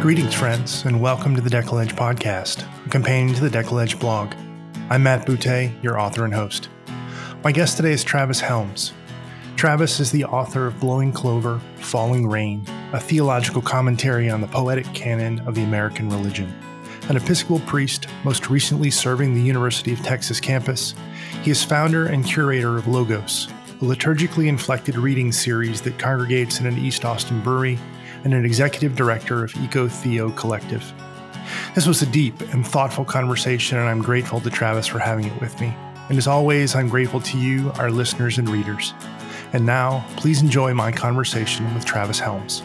Greetings, friends, and welcome to the Deckel Edge podcast, a companion to the Deckel Edge blog. I'm Matt Boutte, your author and host. My guest today is Travis Helms. Travis is the author of Blowing Clover, Falling Rain, a theological commentary on the poetic canon of the American religion. An Episcopal priest, most recently serving the University of Texas campus, he is founder and curator of Logos, a liturgically inflected reading series that congregates in an East Austin brewery, and an executive director of Eco Theo Collective. This was a deep and thoughtful conversation, and I'm grateful to Travis for having it with me. And as always, I'm grateful to you, our listeners and readers. And now, please enjoy my conversation with Travis Helms.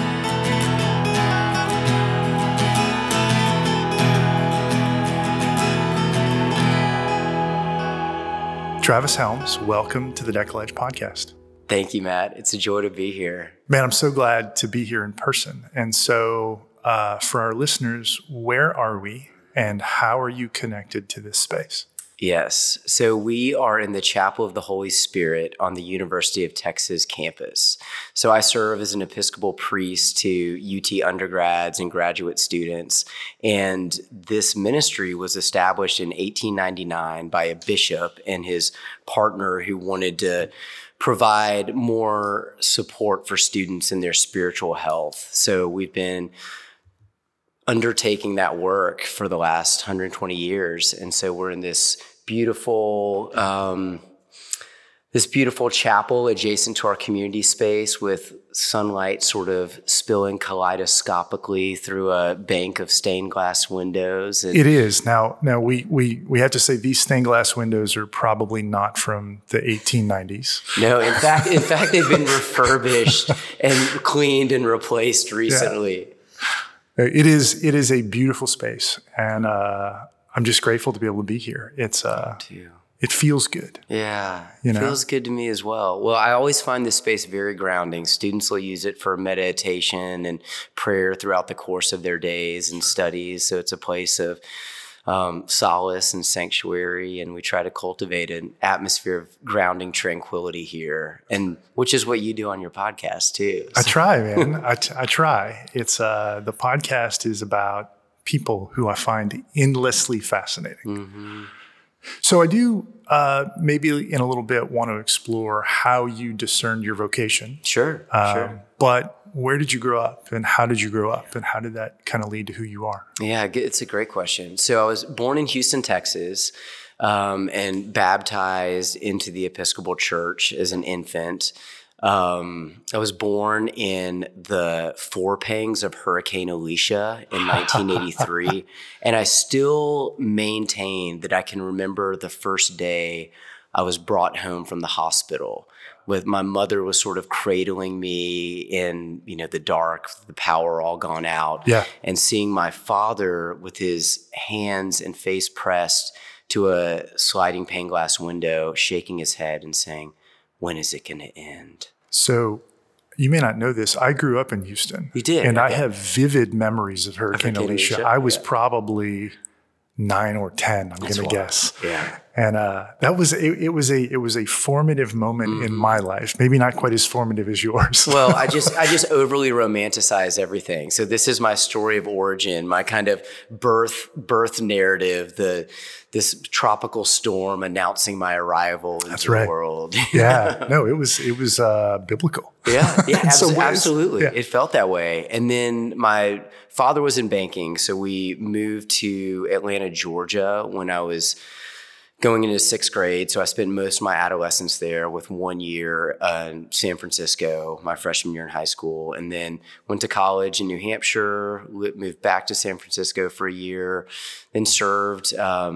Travis Helms, welcome to the Deckel Edge podcast. Thank you, Matt. It's a joy to be here. Man, I'm so glad to be here in person. And so for our listeners, where are we and how are you connected to this space? Yes. So we are in the Chapel of the Holy Spirit on the University of Texas campus. So I serve as an Episcopal priest to UT undergrads and graduate students. And this ministry was established in 1899 by a bishop and his partner who wanted to provide more support for students in their spiritual health. So we've been undertaking that work for the last 120 years. And so we're in this beautiful chapel adjacent to our community space with sunlight sort of spilling kaleidoscopically through a bank of stained glass windows. It is. Now we have to say these stained glass windows are probably not from the 1890s. No, in fact, they've been refurbished and cleaned and replaced recently. Yeah. It is a beautiful space, and I'm just grateful to be able to be here. It feels good. Yeah, it feels good to me as well. Well, I always find this space very grounding. Students will use it for meditation and prayer throughout the course of their days and studies. So it's a place of solace and sanctuary, and we try to cultivate an atmosphere of grounding tranquility here, and which is what you do on your podcast too. So. I try, man. I try. It's the podcast is about people who I find endlessly fascinating. Mm-hmm. So I do maybe in a little bit want to explore how you discerned your vocation. Sure. But where did you grow up and how did you grow up and how did that kind of lead to who you are? Yeah, it's a great question. So I was born in Houston, Texas, and baptized into the Episcopal Church as an infant. I was born in the forepangs of Hurricane Alicia in 1983, and I still maintain that I can remember the first day I was brought home from the hospital. With my mother was sort of cradling me in, the dark, the power all gone out, and seeing my father with his hands and face pressed to a sliding pane glass window, shaking his head and saying, "When is it going to end?" So you may not know this. I grew up in Houston. You did? And I have vivid memories of Hurricane Alicia. I was probably 9 or 10, I'm going to guess. Yeah. And that was it was a formative moment in my life. Maybe not quite as formative as yours. Well, I just overly romanticize everything. So this is my story of origin, my kind of birth narrative, this tropical storm announcing my arrival into the world. Yeah. No, it was biblical. Yeah, absolutely. Yeah. It felt that way. And then my father was in banking, so we moved to Atlanta, Georgia when I was going into 6th grade. So I spent most of my adolescence there with 1 year in San Francisco, my freshman year in high school, and then went to college in New Hampshire, moved back to San Francisco for a year, then served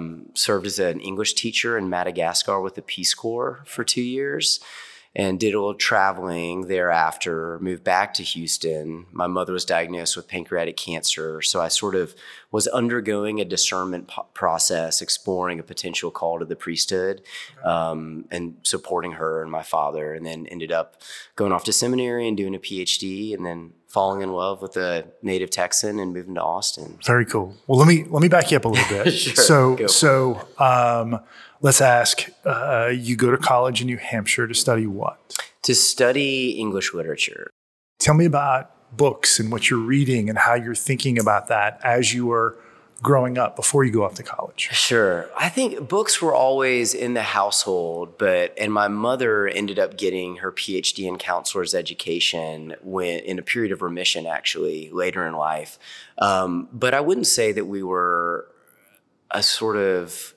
as an English teacher in Madagascar with the Peace Corps for 2 years. And did a little traveling thereafter, moved back to Houston. My mother was diagnosed with pancreatic cancer, so I sort of was undergoing a discernment process, exploring a potential call to the priesthood, and supporting her and my father, and then ended up going off to seminary and doing a PhD, and then falling in love with a native Texan and moving to Austin. Very cool. Well, let me back you up a little bit. Sure. So let's ask, you go to college in New Hampshire to study what? To study English literature. Tell me about books and what you're reading and how you're thinking about that as you were growing up before you go off to college? Sure. I think books were always in the household, and my mother ended up getting her PhD in counselor's education in a period of remission, actually, later in life. But I wouldn't say that we were a sort of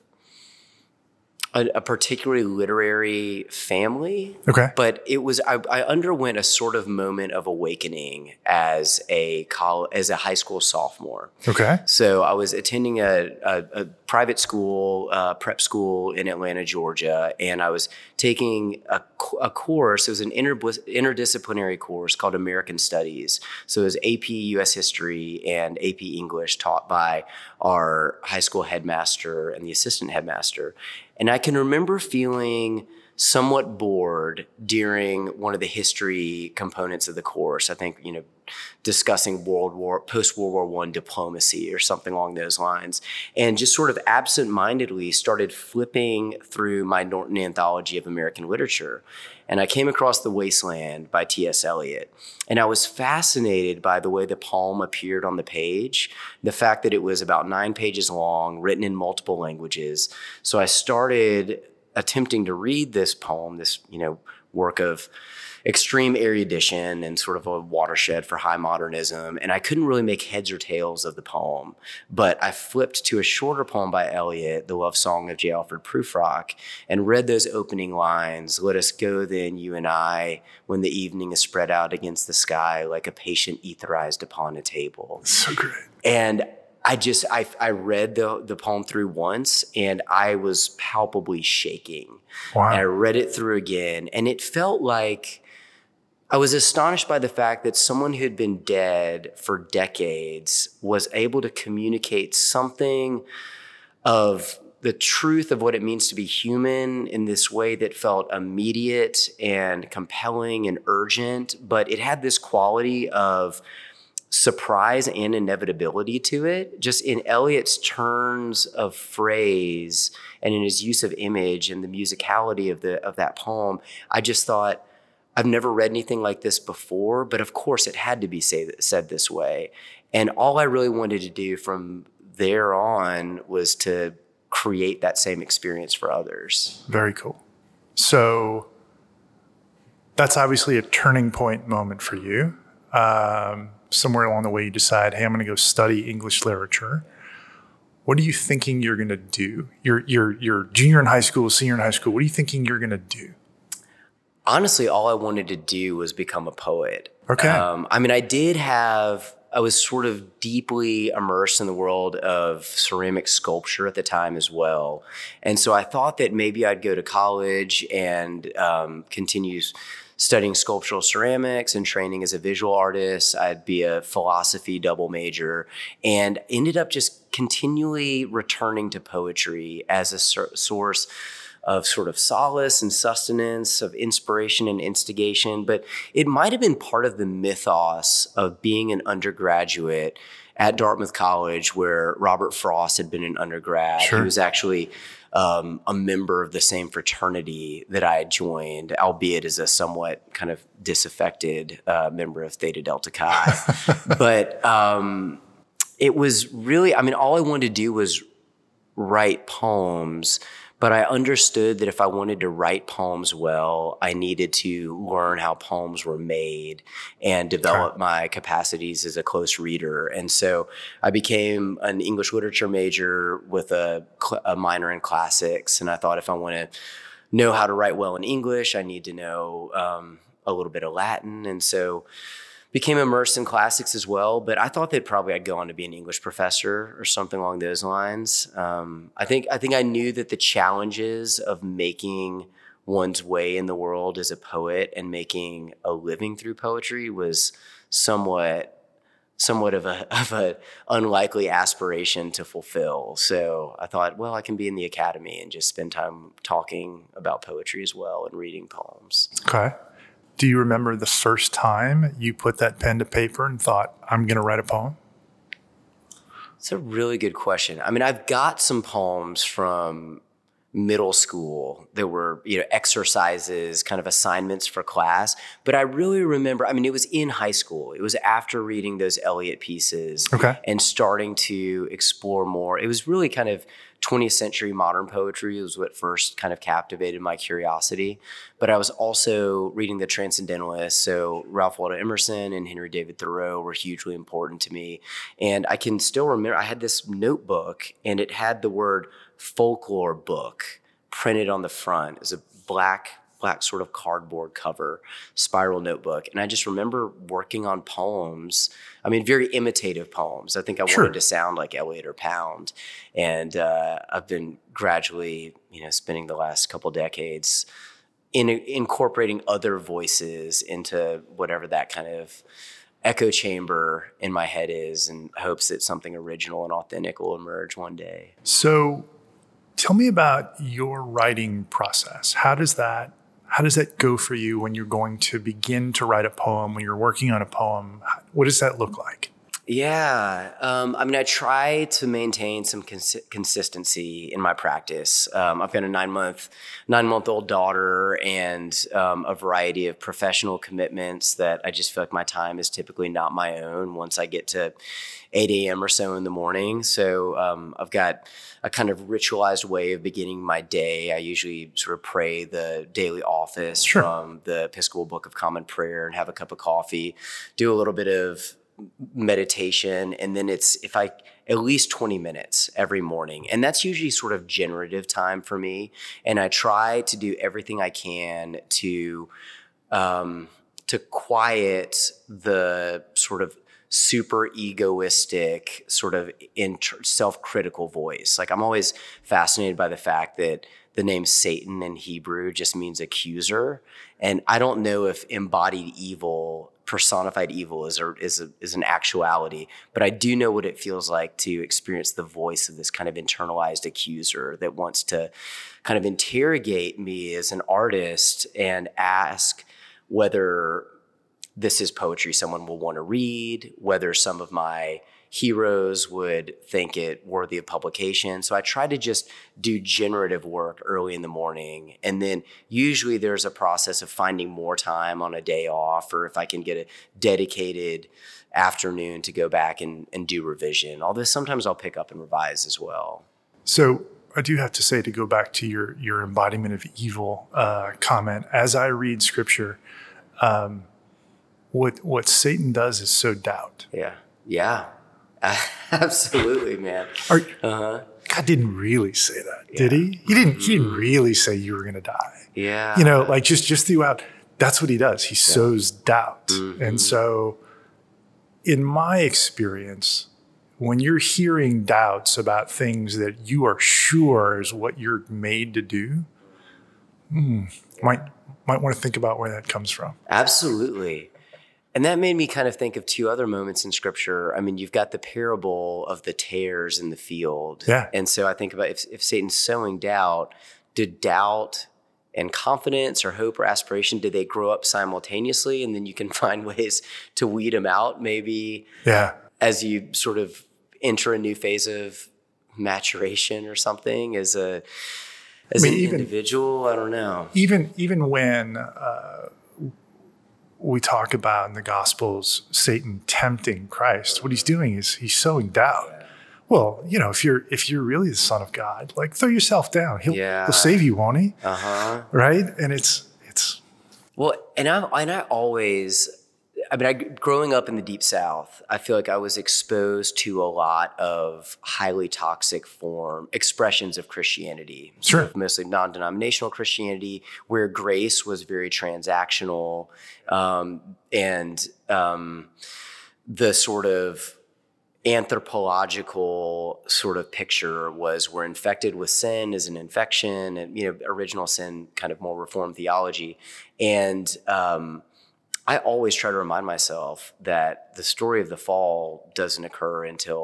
a particularly literary family. Okay. But I underwent a sort of moment of awakening as a high school sophomore. Okay. So I was attending a private school, prep school in Atlanta, Georgia, and I was taking a course. It was an interdisciplinary course called American Studies. So it was AP U.S. History and AP English taught by our high school headmaster and the assistant headmaster. And I can remember feeling somewhat bored during one of the history components of the course. I think, discussing post-World War I diplomacy or something along those lines. And just sort of absent-mindedly started flipping through my Norton Anthology of American Literature. And I came across The Wasteland by T.S. Eliot. And I was fascinated by the way the poem appeared on the page, the fact that it was about 9 pages long, written in multiple languages. So I started attempting to read this poem, this, work of extreme erudition and sort of a watershed for high modernism. And I couldn't really make heads or tails of the poem. But I flipped to a shorter poem by Eliot, The Love Song of J. Alfred Prufrock, and read those opening lines. Let us go then, you and I, when the evening is spread out against the sky like a patient etherized upon a table. So great. And I read the poem through once and I was palpably shaking. Wow. And I read it through again and it felt like I was astonished by the fact that someone who had been dead for decades was able to communicate something of the truth of what it means to be human in this way that felt immediate and compelling and urgent, but it had this quality of surprise and inevitability to it. Just in Eliot's turns of phrase and in his use of image and the musicality of that poem, I just thought, I've never read anything like this before, but of course it had to be said this way. And all I really wanted to do from there on was to create that same experience for others. Very cool. So that's obviously a turning point moment for you. Somewhere along the way you decide, hey, I'm going to go study English literature. What are you thinking you're going to do? You're junior in high school, senior in high school. What are you thinking you're going to do? Honestly, all I wanted to do was become a poet. Okay. I was sort of deeply immersed in the world of ceramic sculpture at the time as well. And so I thought that maybe I'd go to college and continue studying sculptural ceramics and training as a visual artist. I'd be a philosophy double major and ended up just continually returning to poetry as a source of sort of solace and sustenance, of inspiration and instigation. But it might have been part of the mythos of being an undergraduate at Dartmouth College, where Robert Frost had been an undergrad. Sure. He was actually a member of the same fraternity that I had joined, albeit as a somewhat kind of disaffected member of Theta Delta Chi. But it was really, all I wanted to do was write poems. But I understood that if I wanted to write poems well, I needed to learn how poems were made and develop my capacities as a close reader. And so I became an English literature major with a minor in classics. And I thought if I want to know how to write well in English, I need to know a little bit of Latin. And so became immersed in classics as well, but I thought that probably I'd go on to be an English professor or something along those lines. I think I knew that the challenges of making one's way in the world as a poet and making a living through poetry was somewhat of a unlikely aspiration to fulfill. So I thought, well, I can be in the academy and just spend time talking about poetry as well and reading poems. Okay. Do you remember the first time you put that pen to paper and thought, I'm going to write a poem? It's a really good question. I've got some poems from middle school. There were, exercises, kind of assignments for class. But I really remember, it was in high school. It was after reading those Eliot pieces and starting to explore more. It was really kind of 20th century modern poetry was what first kind of captivated my curiosity. But I was also reading the Transcendentalists. So Ralph Waldo Emerson and Henry David Thoreau were hugely important to me. And I can still remember, I had this notebook and it had the word folklore book printed on the front. It was a black sort of cardboard cover, spiral notebook. And I just remember working on poems. Very imitative poems. I think I wanted to sound like Eliot or Pound. And I've been gradually, spending the last couple decades incorporating other voices into whatever that kind of echo chamber in my head is, in hopes that something original and authentic will emerge one day. So tell me about your writing process. How does that go for you when you're going to begin to write a poem, when you're working on a poem? What does that look like? Yeah. I try to maintain some consistency in my practice. I've got a 9-month-old daughter and a variety of professional commitments that I just feel like my time is typically not my own once I get to 8 a.m. or so in the morning. So I've got a kind of ritualized way of beginning my day. I usually sort of pray the daily office from the Episcopal Book of Common Prayer and have a cup of coffee, do a little bit of meditation, and then it's at least 20 minutes every morning. And that's usually sort of generative time for me. And I try to do everything I can to quiet the sort of super egoistic, sort of self-critical voice. Like, I'm always fascinated by the fact that the name Satan in Hebrew just means accuser. And I don't know if embodied evil, personified evil is an actuality, but I do know what it feels like to experience the voice of this kind of internalized accuser that wants to kind of interrogate me as an artist and ask whether this is poetry someone will want to read, whether some of my heroes would think it worthy of publication. So I try to just do generative work early in the morning. And then usually there's a process of finding more time on a day off, or if I can get a dedicated afternoon to go back and do revision. Although sometimes I'll pick up and revise as well. So I do have to say, to go back to your embodiment of evil comment, as I read scripture, what Satan does is sow doubt. Yeah. Absolutely, man. God didn't really say that, did he? He didn't really say you were going to die. Yeah. Like just throughout, that's what he does. He sows doubt. Mm-hmm. And so in my experience, when you're hearing doubts about things that you are sure is what you're made to do, might want to think about where that comes from. Absolutely. And that made me kind of think of two other moments in scripture. You've got the parable of the tares in the field. Yeah. And so I think about if Satan's sowing doubt, did doubt and confidence or hope or aspiration, did they grow up simultaneously? And then you can find ways to weed them out maybe as you sort of enter a new phase of maturation or something as an individual. I don't know. Even when we talk about in the Gospels Satan tempting Christ, what he's doing is he's sowing doubt. Yeah. Well, if you're really the Son of God, like, throw yourself down. He'll save you, won't he? Right? And it's well, and I always. Growing up in the Deep South, I feel like I was exposed to a lot of highly toxic expressions of Christianity. Sure. Mostly non-denominational Christianity, where grace was very transactional, and the sort of anthropological sort of picture was we're infected with sin as an infection, and original sin, kind of more Reformed theology, and I always try to remind myself that the story of the fall doesn't occur until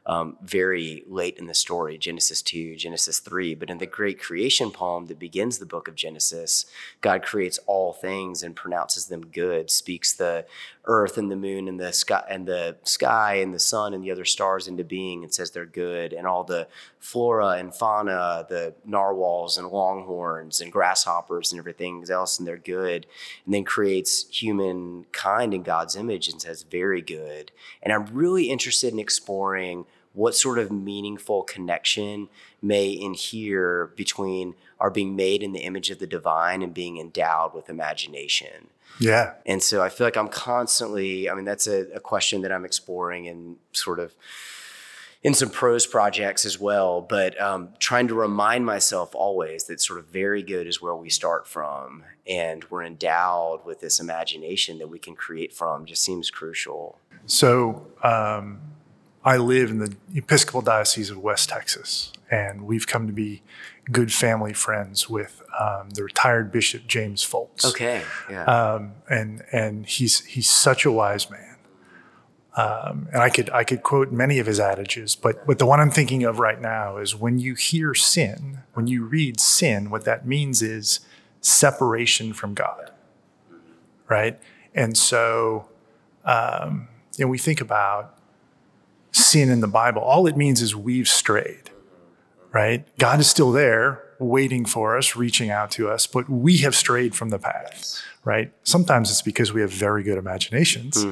very late in the story, Genesis 2, Genesis 3. But in the great creation poem that begins the book of Genesis, God creates all things and pronounces them good, speaks the earth and the moon and the sky and the sun and the other stars into being, and says they're good, and all the flora and fauna, the narwhals and longhorns and grasshoppers and everything else, and they're good, and then creates humankind in God's image and says very good. And I'm really interested in exploring what sort of meaningful connection may inhere between our being made in the image of the divine and being endowed with imagination. Yeah. And so I feel like I'm constantly, that's a question that I'm exploring in sort of in some prose projects as well, but trying to remind myself always that sort of very good is where we start from, and we're endowed with this imagination that we can create from just seems crucial. So I live in the Episcopal Diocese of West Texas, and we've come to be good family friends with the retired Bishop James Foltz. Okay, yeah. And he's such a wise man. And I could quote many of his adages, but the one I'm thinking of right now is when you hear sin, when you read sin, what that means is separation from God, right? And so, we think about sin in the Bible. All it means is we've strayed, right? God is still there, waiting for us, reaching out to us, but we have strayed from the path, right? Sometimes it's because we have very good imaginations,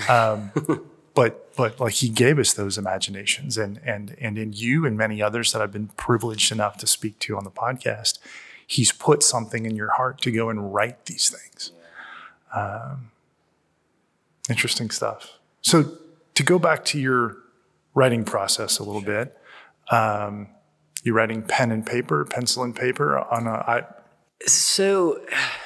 but like he gave us those imaginations, and in you and many others that I've been privileged enough to speak to on the podcast, he's put something in your heart to go and write these things. Interesting stuff. So to go back to your writing process a little bit, you're writing pen and paper, pencil and paper on So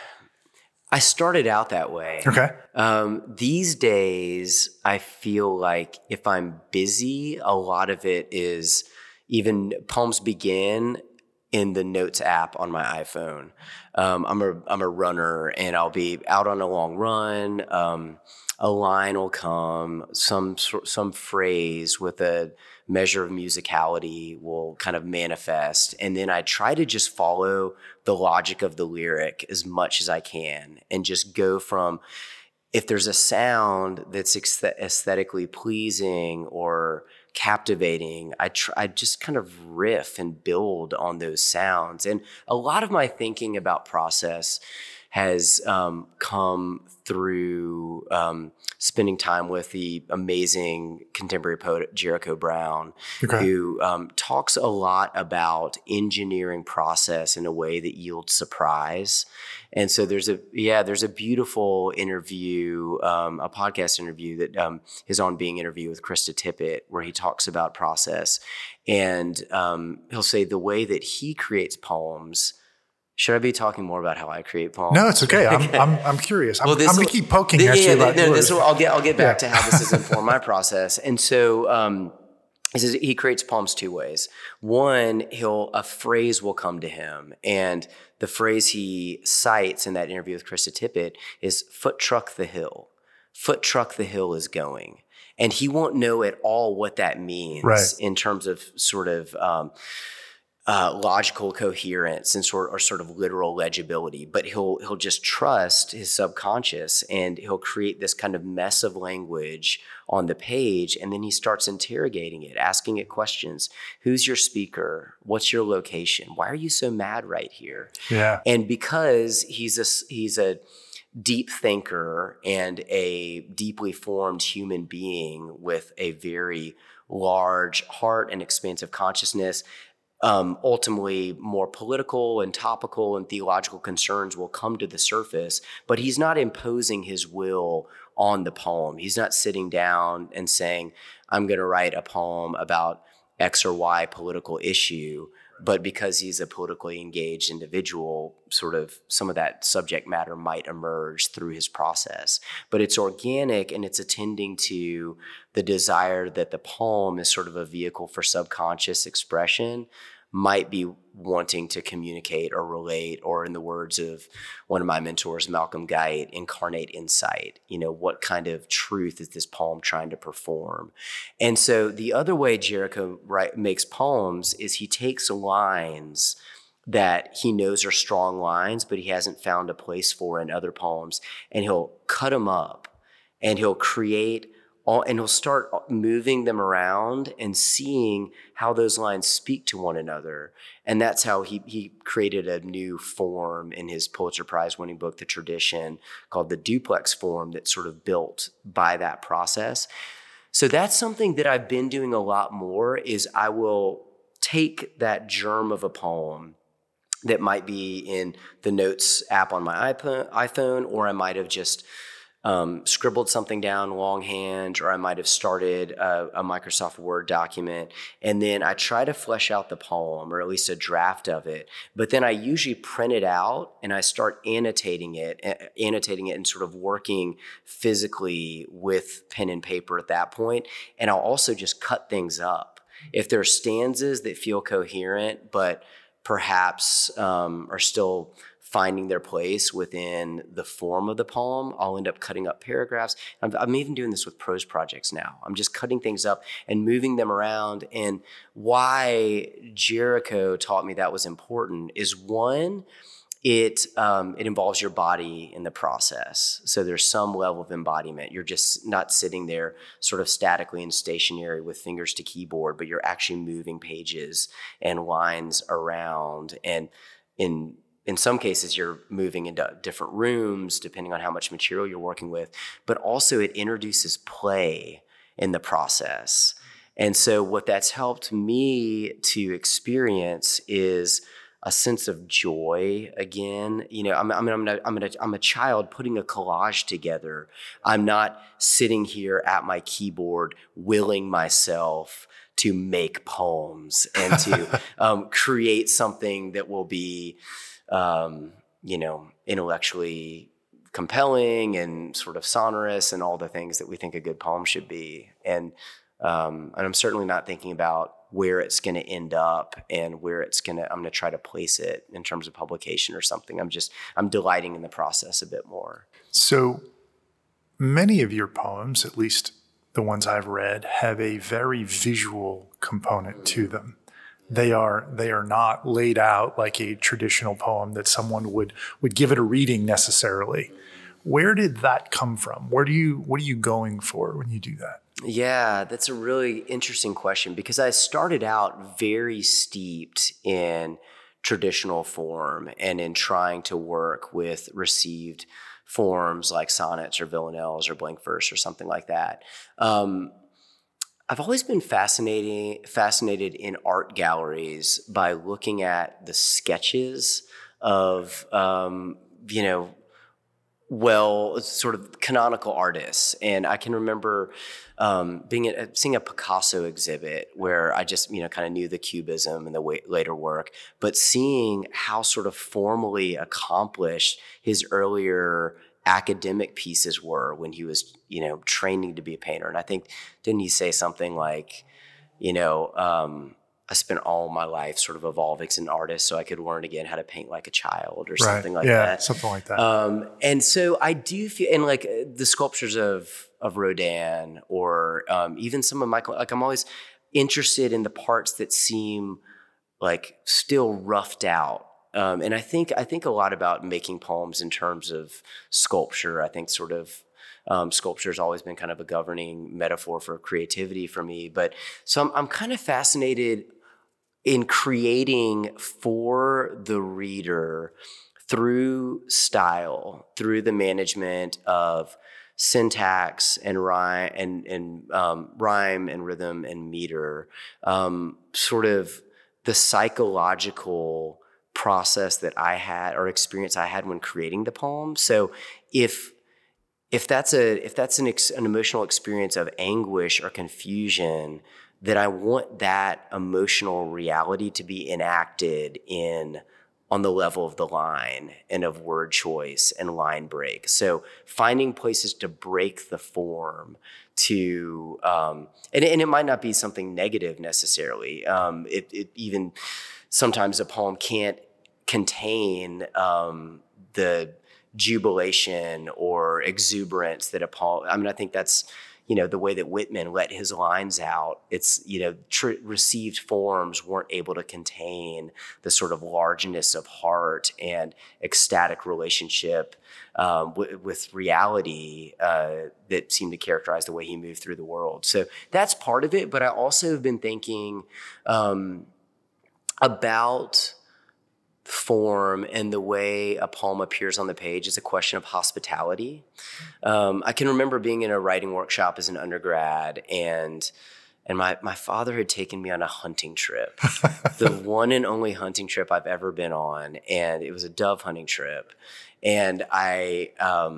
I started out that way. Okay. These days, I feel like if I'm busy, a lot of it is even poems begin in the Notes app on my iPhone. I'm a runner, and I'll be out on a long run. A line will come, some phrase with a measure of musicality will kind of manifest. And then I try to just follow the logic of the lyric as much as I can and just go from, if there's a sound that's aesthetically pleasing or captivating, I just kind of riff and build on those sounds. And a lot of my thinking about process has come through spending time with the amazing contemporary poet Jericho Brown, who talks a lot about engineering process in a way that yields surprise. And so there's a beautiful interview, a podcast interview that is on Being Interviewed with Krista Tippett, where he talks about process. And he'll say the way that he creates poems. Should I be talking more about how I create poems? No, it's okay. I'm curious. I'm going to keep poking at you about yours. I'll get back to how this has informed my process. And so he says he creates poems two ways. One, a phrase will come to him, and the phrase he cites in that interview with Krista Tippett is "foot truck the hill." Foot truck the hill is going, and he won't know at all what that means in terms of sort of logical coherence and sort of literal legibility, but he'll just trust his subconscious, and he'll create this kind of mess of language on the page, and then he starts interrogating it, asking it questions. Who's your speaker? What's your location? Why are you so mad right here? Yeah. And because he's a deep thinker and a deeply formed human being with a very large heart and expansive consciousness, ultimately more political and topical and theological concerns will come to the surface, but he's not imposing his will on the poem. He's not sitting down and saying, I'm going to write a poem about X or Y political issue, but because he's a politically engaged individual, sort of some of that subject matter might emerge through his process. But it's organic, and it's attending to the desire that the poem is sort of a vehicle for subconscious expression, might be wanting to communicate or relate, or in the words of one of my mentors, Malcolm Guite, incarnate insight. What kind of truth is this poem trying to perform? And so the other way Jericho makes poems is he takes lines that he knows are strong lines, but he hasn't found a place for in other poems, and he'll cut them up, and he'll create and he'll start moving them around and seeing how those lines speak to one another. And that's how he created a new form in his Pulitzer Prize winning book, The Tradition, called the duplex form, that's sort of built by that process. So that's something that I've been doing a lot more, is I will take that germ of a poem that might be in the Notes app on my iPhone, or I might have just scribbled something down longhand, or I might have started a Microsoft Word document, and then I try to flesh out the poem, or at least a draft of it. But then I usually print it out and I start annotating it and sort of working physically with pen and paper at that point. And I'll also just cut things up. If there are stanzas that feel coherent, but perhaps are still finding their place within the form of the poem, I'll end up cutting up paragraphs. I'm even doing this with prose projects now. I'm just cutting things up and moving them around. And why Jericho taught me that was important is, one, it involves your body in the process. So there's some level of embodiment. You're just not sitting there sort of statically and stationary with fingers to keyboard, but you're actually moving pages and lines around. And in some cases, you're moving into different rooms depending on how much material you're working with, but also it introduces play in the process. And so what that's helped me to experience is a sense of joy again. I'm a child putting a collage together. I'm not sitting here at my keyboard willing myself to make poems and to create something that will be intellectually compelling and sort of sonorous and all the things that we think a good poem should be. And I'm certainly not thinking about where it's going to end up and I'm going to try to place it in terms of publication or something. I'm delighting in the process a bit more. So many of your poems, at least the ones I've read, have a very visual component to them. They are not laid out like a traditional poem that someone would give it a reading necessarily. Where did that come from? What are you going for when you do that? Yeah, that's a really interesting question, because I started out very steeped in traditional form and in trying to work with received forms like sonnets or villanelles or blank verse or something like that. I've always been fascinated in art galleries by looking at the sketches of, sort of canonical artists. And I can remember seeing a Picasso exhibit where I just, kind of knew the Cubism and the later work, but seeing how sort of formally accomplished his earlier academic pieces were when he was, training to be a painter. And I think, didn't he say something like, I spent all my life sort of evolving as an artist so I could learn again how to paint like a child or something like that. Yeah, something like that. And so I do feel, and like the sculptures of Rodin or even some of Michael, like I'm always interested in the parts that seem like still roughed out. And I think a lot about making poems in terms of sculpture. I think sort of sculpture has always been kind of a governing metaphor for creativity for me. But so I'm kind of fascinated in creating for the reader through style, through the management of syntax and rhyme and rhythm and meter, sort of the psychological process that I had or experience I had when creating the poem. So if that's an emotional experience of anguish or confusion, that I want that emotional reality to be enacted on the level of the line and of word choice and line break. So finding places to break the form and it might not be something negative necessarily. It even sometimes a poem can't contain the jubilation or exuberance that a poem, I mean, I think that's, the way that Whitman let his lines out. It's, received forms weren't able to contain the sort of largeness of heart and ecstatic relationship with reality that seemed to characterize the way he moved through the world. So that's part of it. But I also have been thinking about form and the way a poem appears on the page is a question of hospitality. I can remember being in a writing workshop as an undergrad, and my father had taken me on a hunting trip, the one and only hunting trip I've ever been on, and it was a dove hunting trip. And I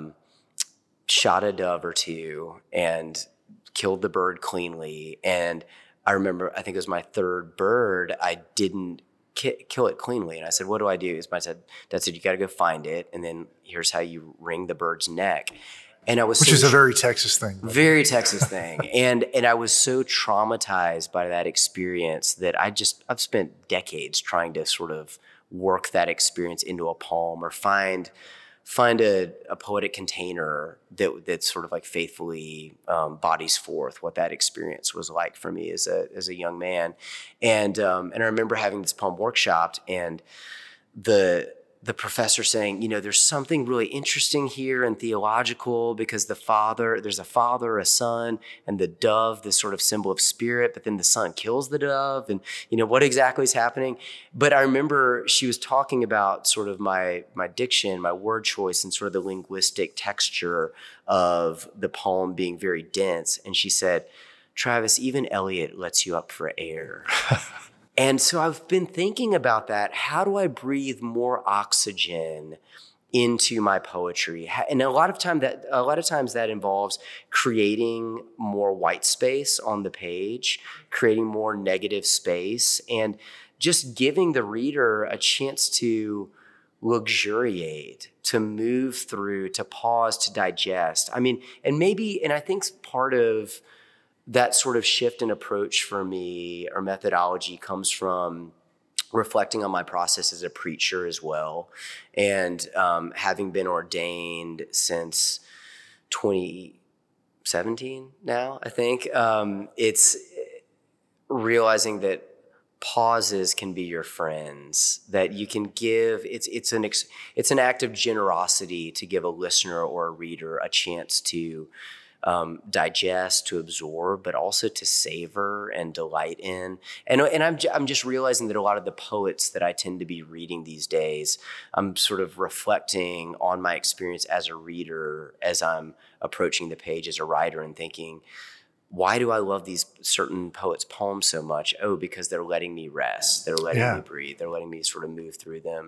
shot a dove or two and killed the bird cleanly. And I remember, I think it was my third bird, I didn't kill it cleanly. And I said, what do I do? Dad said, you got to go find it. And then here's how you wring the bird's neck. And I was Which is a very Texas thing. Very Texas thing. And I was so traumatized by that experience that I've spent decades trying to sort of work that experience into a poem or find a poetic container that sort of like faithfully bodies forth what that experience was like for me as a young man. And I remember having this poem workshopped, and the professor saying, there's something really interesting here and theological, because there's a father, a son, and the dove, this sort of symbol of spirit, but then the son kills the dove, and what exactly is happening. But I remember she was talking about sort of my diction, my word choice, and sort of the linguistic texture of the poem being very dense. And she said, Travis, even Eliot lets you up for air. And so I've been thinking about that. How do I breathe more oxygen into my poetry? And a lot of times that involves creating more white space on the page, creating more negative space, and just giving the reader a chance to luxuriate, to move through, to pause, to digest. I mean, and I think part of that sort of shift in approach for me or methodology comes from reflecting on my process as a preacher as well. And having been ordained since 2017 now, I think, it's realizing that pauses can be your friends, that you can give, it's an act of generosity to give a listener or a reader a chance to digest, to absorb, but also to savor and delight in. And I'm just realizing that a lot of the poets that I tend to be reading these days, I'm sort of reflecting on my experience as a reader as I'm approaching the page as a writer and thinking, why do I love these certain poets' poems so much? Oh, because they're letting me rest. They're letting me breathe. They're letting me sort of move through them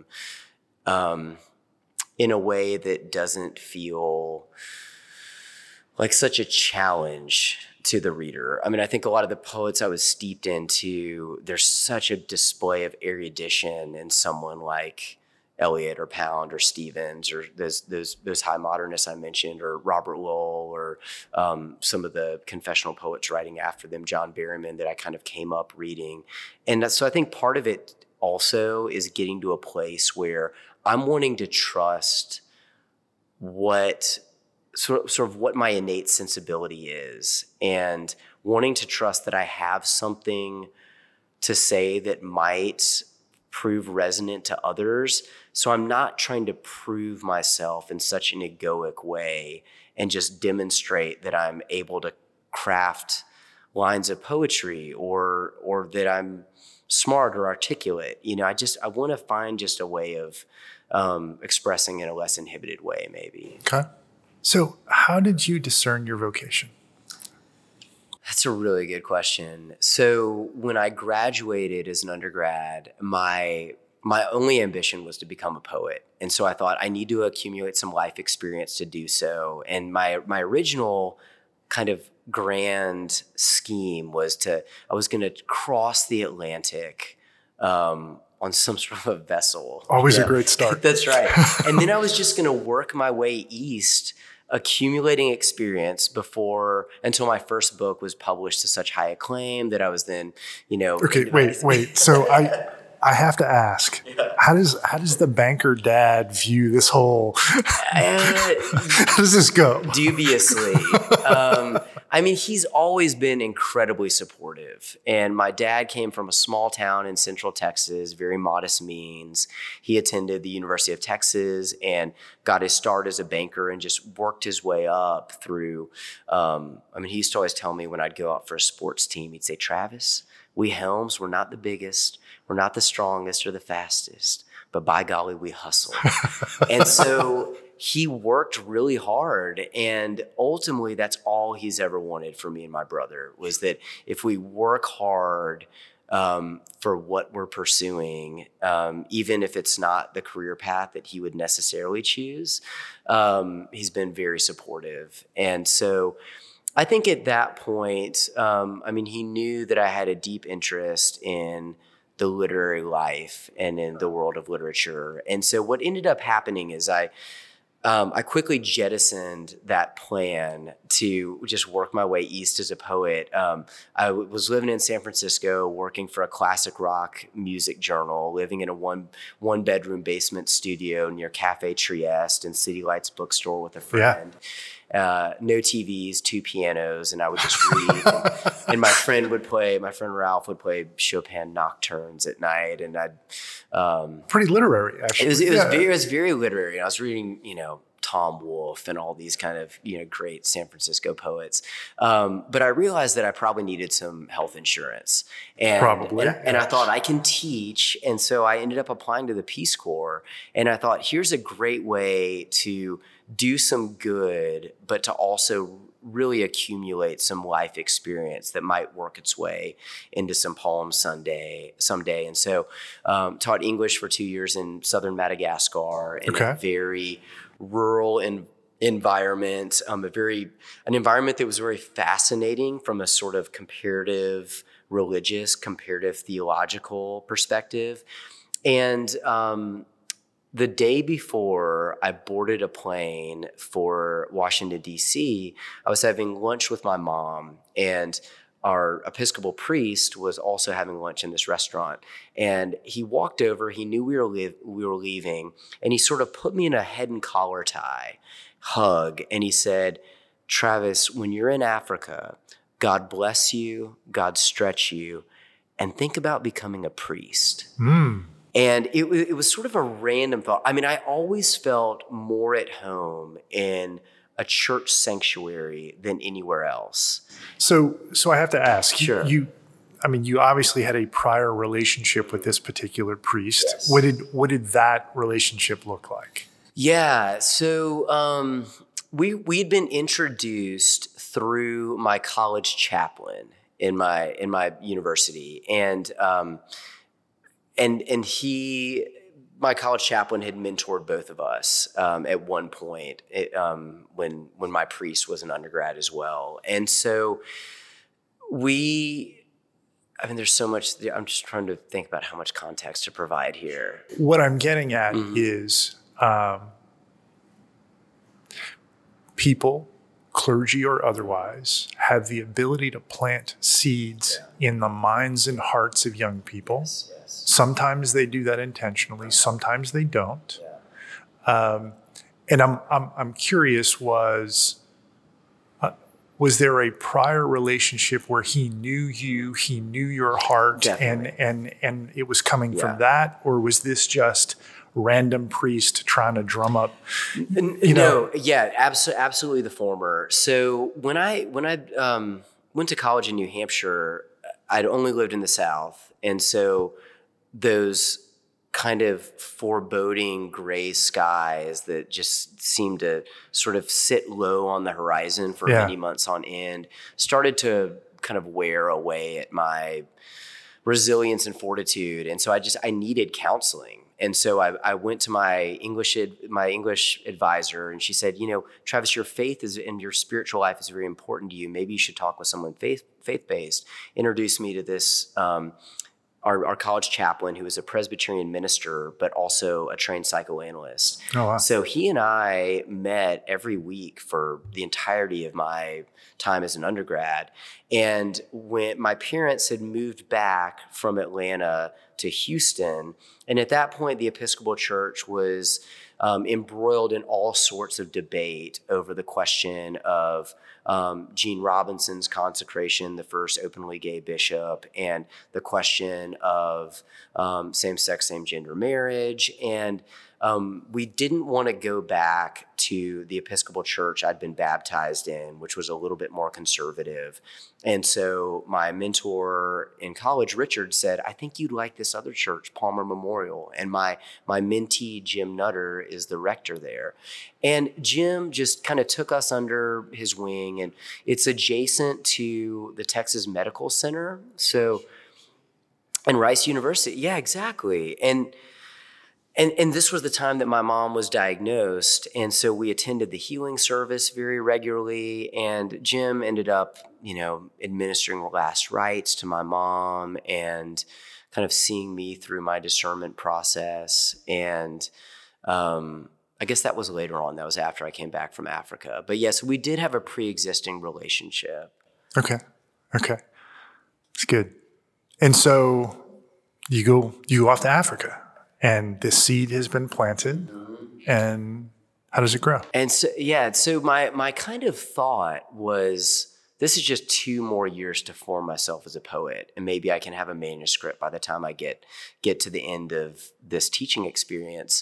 in a way that doesn't feel like such a challenge to the reader. I mean, I think a lot of the poets I was steeped into, there's such a display of erudition in someone like Eliot or Pound or Stevens or those high modernists I mentioned, or Robert Lowell, or some of the confessional poets writing after them, John Berryman, that I kind of came up reading. And so I think part of it also is getting to a place where I'm wanting to trust what sort of what my innate sensibility is, and wanting to trust that I have something to say that might prove resonant to others. So I'm not trying to prove myself in such an egoic way and just demonstrate that I'm able to craft lines of poetry or that I'm smart or articulate. I want to find just a way of expressing in a less inhibited way, maybe. Okay. So how did you discern your vocation? That's a really good question. So when I graduated as an undergrad, my only ambition was to become a poet. And so I thought I need to accumulate some life experience to do so. And my original kind of grand scheme was I was going to cross the Atlantic on some sort of a vessel. Always a great start. That's right. And then I was just going to work my way east, accumulating experience until my first book was published to such high acclaim that I was then, Okay, wait. So I I have to ask, how does the banker dad view this whole, how does this go? Dubiously. He's always been incredibly supportive. And my dad came from a small town in Central Texas, very modest means. He attended the University of Texas and got his start as a banker and just worked his way up through, he used to always tell me when I'd go out for a sports team, he'd say, Travis, we Helms, we're not the biggest, we're not the strongest or the fastest, but by golly, we hustle. And so he worked really hard. And ultimately, that's all he's ever wanted for me and my brother, was that if we work hard for what we're pursuing, even if it's not the career path that he would necessarily choose, he's been very supportive. And so I think at that point, he knew that I had a deep interest in the literary life and in the world of literature. And so what ended up happening is I quickly jettisoned that plan to just work my way east as a poet. I was living in San Francisco, working for a classic rock music journal, living in a one bedroom basement studio near Cafe Trieste and City Lights bookstore with a friend. Yeah. No TVs, 2 pianos, and I would just read. and my friend Ralph would play Chopin nocturnes at night, and I'd pretty literary actually. It was very literary. I was reading, Tom Wolfe and all these kind of, great San Francisco poets. But I realized that I probably needed some health insurance. And I thought I can teach. And so I ended up applying to the Peace Corps. And I thought, here's a great way to do some good, but to also really accumulate some life experience that might work its way into some poems someday. And so taught English for 2 years in southern Madagascar in a very rural environment, an environment that was very fascinating from a sort of comparative religious, comparative theological perspective. And the day before I boarded a plane for Washington, D.C., I was having lunch with my mom, and our Episcopal priest was also having lunch in this restaurant. And he walked over, he knew we were leaving, and he sort of put me in a head and collar tie hug, and he said, Travis, when you're in Africa, God bless you, God stretch you, and think about becoming a priest. And it was sort of a random thought. I always felt more at home in a church sanctuary than anywhere else. So I have to ask, sure. You obviously had a prior relationship with this particular priest. Yes. What did that relationship look like? Yeah. So we'd been introduced through my college chaplain in my university, and my college chaplain had mentored both of us at one point when my priest was an undergrad as well. And so there's so much. I'm just trying to think about how much context to provide here. What I'm getting at is people, clergy or otherwise, have the ability to plant seeds in the minds and hearts of young people. Yes. Sometimes they do that intentionally. Sometimes they don't. And I'm curious, was there a prior relationship where he knew you, he knew your heart, and it was coming from that, or was this just random priest trying to drum up? No, absolutely the former. So when I went to college in New Hampshire, I'd only lived in the South, and so those kind of foreboding gray skies that just seemed to sort of sit low on the horizon for many months on end started to kind of wear away at my resilience and fortitude. And so I needed counseling. And so I went to my English advisor, and she said, Travis, your faith and your spiritual life is very important to you. Maybe you should talk with someone faith-based. Introduced me to this our college chaplain, who was a Presbyterian minister, but also a trained psychoanalyst. Oh, wow. So he and I met every week for the entirety of my time as an undergrad. And when my parents had moved back from Atlanta to Houston, and at that point, the Episcopal Church was embroiled in all sorts of debate over the question of Gene Robinson's consecration, the first openly gay bishop, and the question of same-sex, same-gender marriage. And we didn't want to go back to the Episcopal Church I'd been baptized in, which was a little bit more conservative. And so my mentor in college, Richard, said, I think you'd like this other church, Palmer Memorial. And my mentee, Jim Nutter, is the rector there. And Jim just kind of took us under his wing, and it's adjacent to the Texas Medical Center. So, and Rice University. Yeah, exactly. And this was the time that my mom was diagnosed. And so we attended the healing service very regularly. And Jim ended up, administering last rites to my mom and kind of seeing me through my discernment process. And I guess that was later on. That was after I came back from Africa. But yes, we did have a pre-existing relationship. Okay. It's good. And so you go off to Africa. And this seed has been planted, and how does it grow? And so my kind of thought was, this is just 2 more years to form myself as a poet, and maybe I can have a manuscript by the time I get to the end of this teaching experience.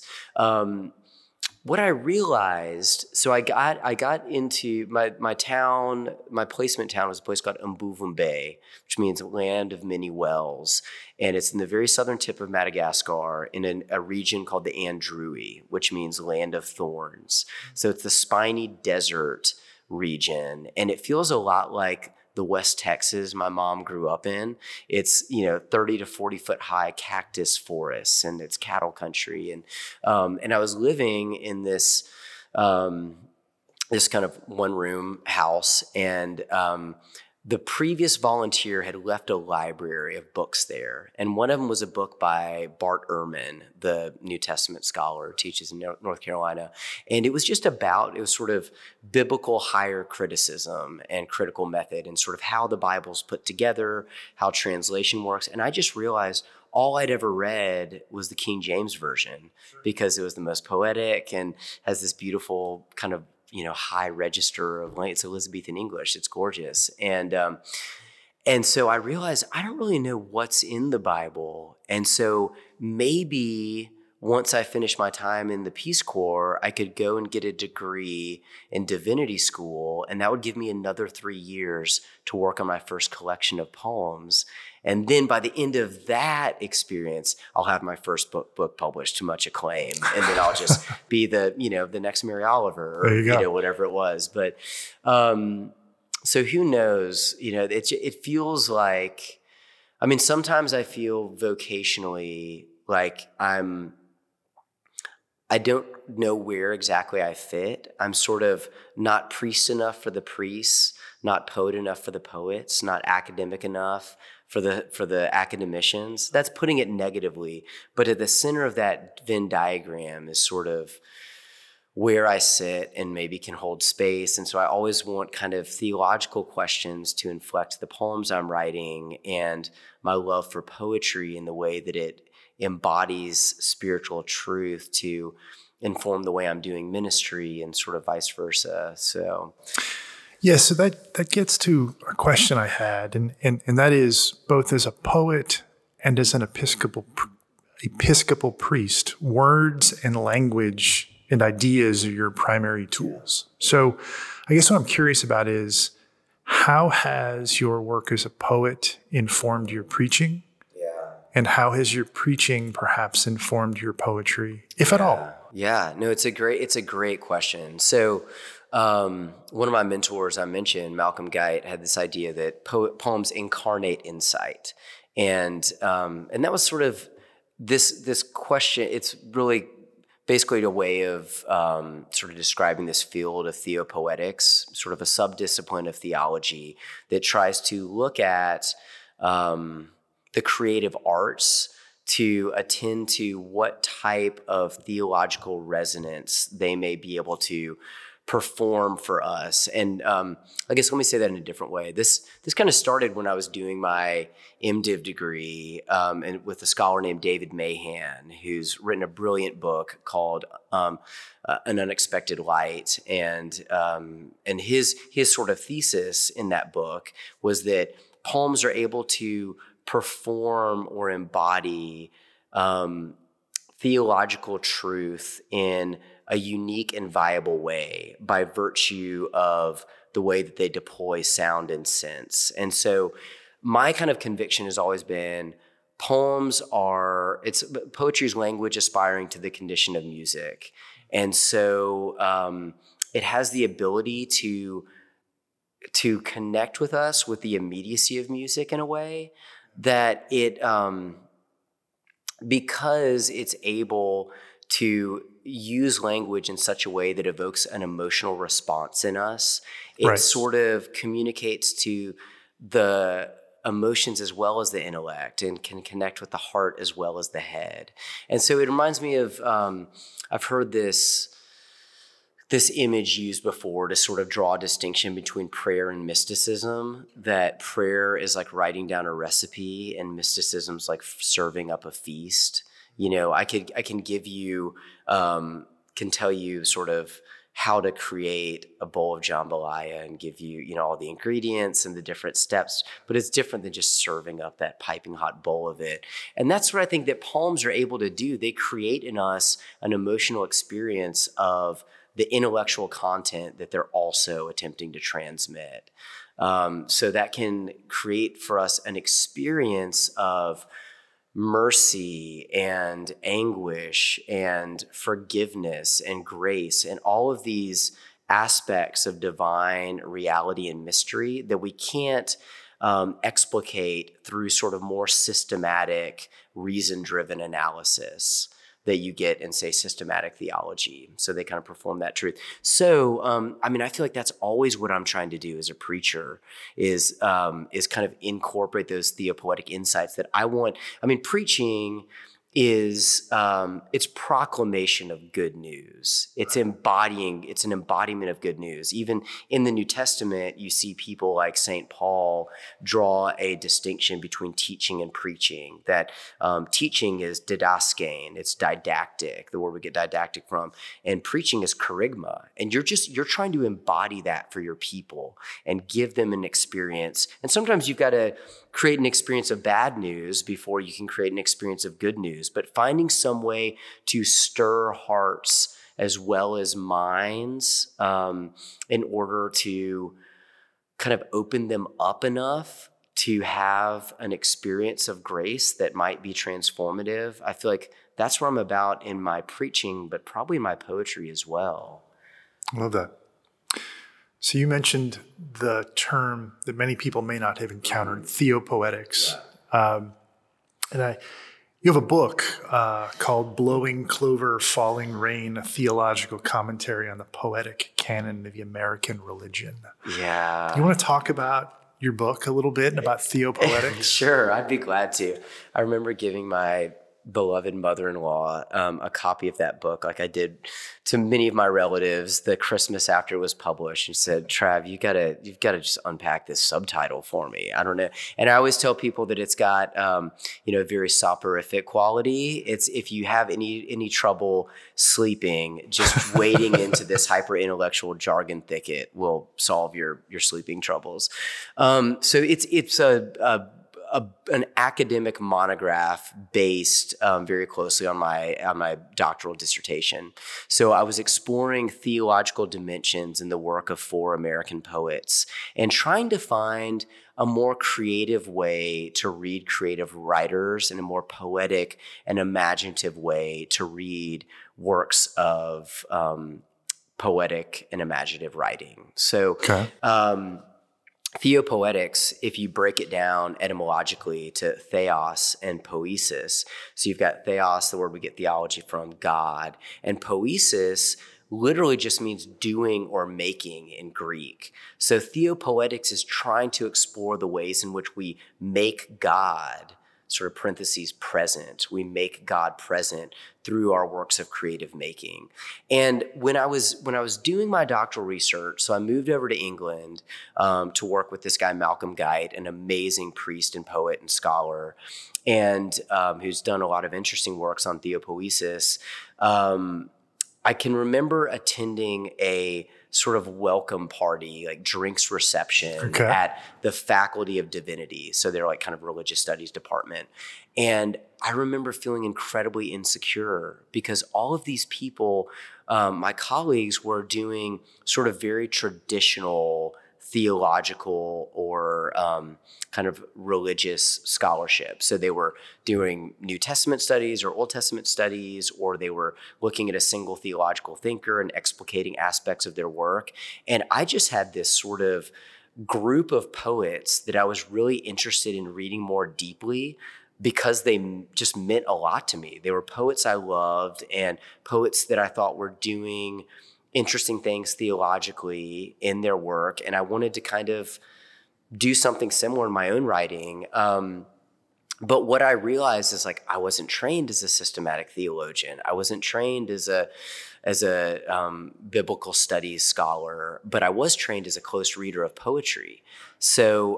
What I realized, so I got into my town. My placement town was a place called Mbuvumbe, which means land of many wells. And it's in the very southern tip of Madagascar in a region called the Andrewi, which means land of thorns. So it's the spiny desert region. And it feels a lot like the West Texas my mom grew up in. It's 30 to 40 foot high cactus forests, and it's cattle country. And I was living in this this kind of one room house, and the previous volunteer had left a library of books there. And one of them was a book by Bart Ehrman, the New Testament scholar who teaches in North Carolina. And it was sort of biblical higher criticism and critical method, and sort of how the Bible's put together, how translation works. And I just realized all I'd ever read was the King James Version, because it was the most poetic and has this beautiful kind of high register of it's Elizabethan English. It's gorgeous. And so I realized I don't really know what's in the Bible. And so maybe once I finish my time in the Peace Corps, I could go and get a degree in divinity school, and that would give me another 3 years to work on my first collection of poems. And then by the end of that experience, I'll have my first book published to much acclaim. And then I'll just be the next Mary Oliver, or whatever it was. But so who knows? It feels like, sometimes I feel vocationally like I don't know where exactly I fit. I'm sort of not priest enough for the priests, not poet enough for the poets, not academic enough for the academicians. That's putting it negatively. But at the center of that Venn diagram is sort of where I sit and maybe can hold space. And so I always want kind of theological questions to inflect the poems I'm writing, and my love for poetry in the way that it embodies spiritual truth to inform the way I'm doing ministry, and sort of vice versa. So that gets to a question I had, and that is, both as a poet and as an Episcopal priest, words and language and ideas are your primary tools. So I guess what I'm curious about is, how has your work as a poet informed your preaching? And how has your preaching perhaps informed your poetry, if at all? Yeah, no, it's a great question. So one of my mentors I mentioned, Malcolm Guite, had this idea that poems incarnate insight. And that was sort of this question. It's really basically a way of sort of describing this field of theopoetics, sort of a subdiscipline of theology that tries to look at the creative arts to attend to what type of theological resonance they may be able to perform for us. And I guess let me say that in a different way. This kind of started when I was doing my MDiv degree and with a scholar named David Mahan, who's written a brilliant book called An Unexpected Light. And his sort of thesis in that book was that poems are able to perform or embody theological truth in a unique and viable way by virtue of the way that they deploy sound and sense. And so my kind of conviction has always been poetry's language aspiring to the condition of music. And so it has the ability to connect with us with the immediacy of music in a way that it, because it's able to use language in such a way that evokes an emotional response in us, it sort of communicates to the emotions as well as the intellect and can connect with the heart as well as the head. And so it reminds me of, I've heard this image used before to sort of draw a distinction between prayer and mysticism, that prayer is like writing down a recipe and mysticism's like serving up a feast. You know, I can give you, can tell you sort of how to create a bowl of jambalaya and give you, you know, all the ingredients and the different steps, but it's different than just serving up that piping hot bowl of it. And that's what I think that poems are able to do. They create in us an emotional experience of the intellectual content that they're also attempting to transmit. So that can create for us an experience of mercy and anguish and forgiveness and grace and all of these aspects of divine reality and mystery that we can't explicate through sort of more systematic, reason-driven analysis that you get in, say, systematic theology. So they kind of perform that truth. So, I mean, I feel like that's always what I'm trying to do as a preacher is kind of incorporate those theopoetic insights that I want. I mean, preaching is, it's proclamation of good news. It's an embodiment of good news. Even in the New Testament, you see people like St. Paul draw a distinction between teaching and preaching, that teaching is didaskein, it's didactic, the word we get didactic from, and preaching is kerygma. And you're trying to embody that for your people and give them an experience. And sometimes you've got to create an experience of bad news before you can create an experience of good news. But finding some way to stir hearts as well as minds in order to kind of open them up enough to have an experience of grace that might be transformative. I feel like that's where I'm about in my preaching, but probably in my poetry as well. I love that. So you mentioned the term that many people may not have encountered, theopoetics. You have a book called Blowing Clover, Falling Rain, a theological commentary on the poetic canon of the American religion. Yeah. Do you want to talk about your book a little bit and about theopoetics? Sure, I'd be glad to. I remember giving my beloved mother-in-law a copy of that book, like I did to many of my relatives the Christmas after it was published. She said, "Trav, you've got to just unpack this subtitle for me. I don't know." And I always tell people that it's got a very soporific quality. It's if you have any trouble sleeping, just wading into this hyper intellectual jargon thicket will solve your sleeping troubles. So it's an academic monograph based very closely on my doctoral dissertation. So I was exploring theological dimensions in the work of 4 American poets and trying to find a more creative way to read creative writers and a more poetic and imaginative way to read works of poetic and imaginative writing. So theopoetics, if you break it down etymologically to theos and poiesis, so you've got theos, the word we get theology from, God, and poiesis literally just means doing or making in Greek. So theopoetics is trying to explore the ways in which we make God sort of parentheses present. We make God present through our works of creative making. And when I was doing my doctoral research, so I moved over to England to work with this guy, Malcolm Guite, an amazing priest and poet and scholar, and who's done a lot of interesting works on theopoiesis. I can remember attending a sort of welcome party, like drinks reception at the Faculty of Divinity. So they're like kind of religious studies department. And I remember feeling incredibly insecure because all of these people, my colleagues, were doing sort of very traditional theological or kind of religious scholarship. So they were doing New Testament studies or Old Testament studies, or they were looking at a single theological thinker and explicating aspects of their work. And I just had this sort of group of poets that I was really interested in reading more deeply because they just meant a lot to me. They were poets I loved and poets that I thought were doing interesting things theologically in their work. And I wanted to kind of do something similar in my own writing. But what I realized is like, I wasn't trained as a systematic theologian. I wasn't trained as a biblical studies scholar, but I was trained as a close reader of poetry. So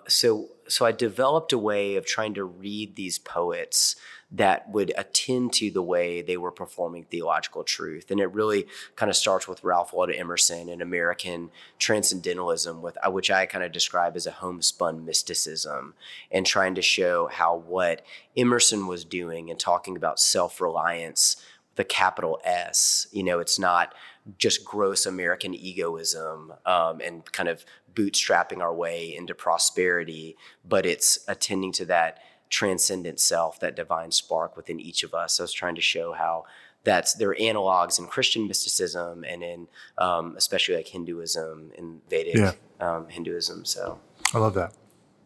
I developed a way of trying to read these poets that would attend to the way they were performing theological truth. And it really kind of starts with Ralph Waldo Emerson and American transcendentalism, which I kind of describe as a homespun mysticism, and trying to show how what Emerson was doing and talking about self-reliance with a capital S, it's not just gross American egoism and kind of bootstrapping our way into prosperity, but it's attending to that transcendent self, that divine spark within each of us. I was trying to show how there are analogs in Christian mysticism and in especially like Hinduism and Vedic Hinduism. So I love that.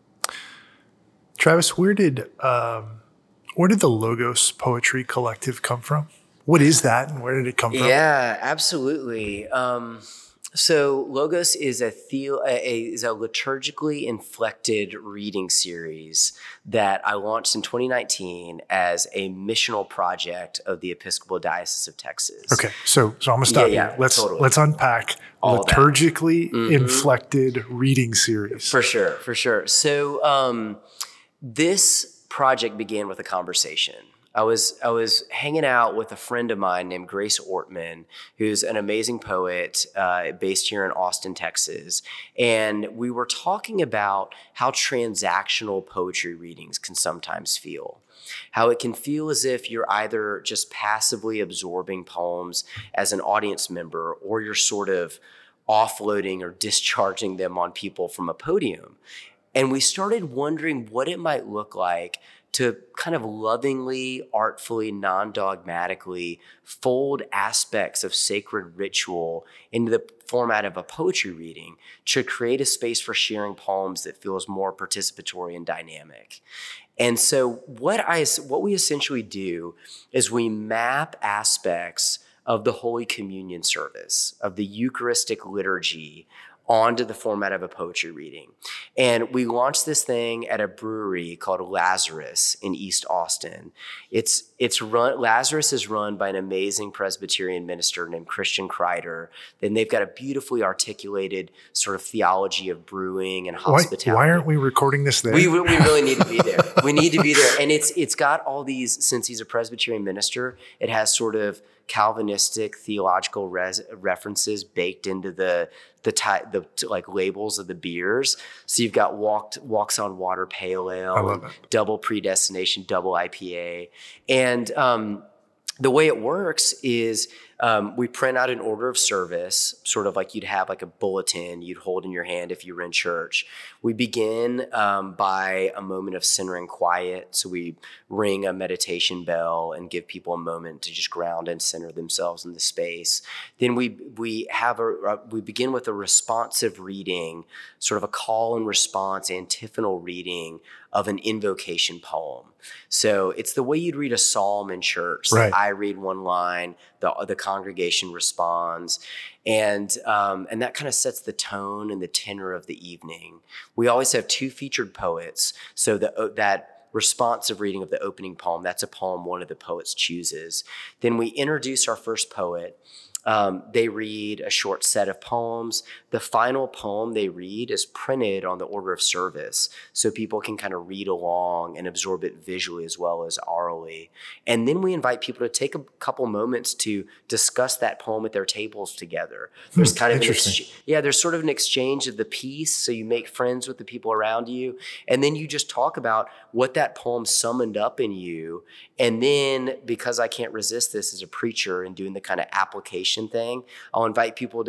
Travis, where did the Logos Poetry Collective come from? What is that, and where did it come from? Yeah, absolutely. So Logos is a liturgically inflected reading series that I launched in 2019 as a missional project of the Episcopal Diocese of Texas. Okay, so I'm gonna stop you. Let's unpack all liturgically inflected reading series. For sure. So this project began with a conversation. I was hanging out with a friend of mine named Grace Ortman, who's an amazing poet based here in Austin, Texas. And we were talking about how transactional poetry readings can sometimes feel. How it can feel as if you're either just passively absorbing poems as an audience member, or you're sort of offloading or discharging them on people from a podium. And we started wondering what it might look like to kind of lovingly, artfully, non-dogmatically fold aspects of sacred ritual into the format of a poetry reading to create a space for sharing poems that feels more participatory and dynamic. And so what we essentially do is we map aspects of the Holy Communion service, of the Eucharistic liturgy, onto the format of a poetry reading. And we launched this thing at a brewery called Lazarus in East Austin. Lazarus is run by an amazing Presbyterian minister named Christian Kreider. Then they've got a beautifully articulated sort of theology of brewing and hospitality. Why aren't we recording this there? We really need to be there. We need to be there. And it's got all these, since he's a Presbyterian minister, it has sort of Calvinistic theological references baked into the like labels of the beers. So you've got Walks on Water Pale Ale, Double Predestination, Double IPA. And the way it works is we print out an order of service, sort of like you'd have like a bulletin you'd hold in your hand if you were in church. We begin by a moment of centering quiet. So we ring a meditation bell and give people a moment to just ground and center themselves in the space. Then we begin with a responsive reading, sort of a call and response, antiphonal reading of an invocation poem. So it's the way you'd read a psalm in church. Right. I read one line, the congregation responds, and that kind of sets the tone and the tenor of the evening. We always have two featured poets, so that responsive reading of the opening poem. That's a poem one of the poets chooses. Then we introduce our first poet. They read a short set of poems. The final poem they read is printed on the order of service, so people can kind of read along and absorb it visually as well as orally. And then we invite people to take a couple moments to discuss that poem at their tables together. There's kind of there's sort of an exchange of the piece, so you make friends with the people around you, and then you just talk about what that poem summoned up in you. And then, because I can't resist this as a preacher and doing the kind of application thing, I'll invite people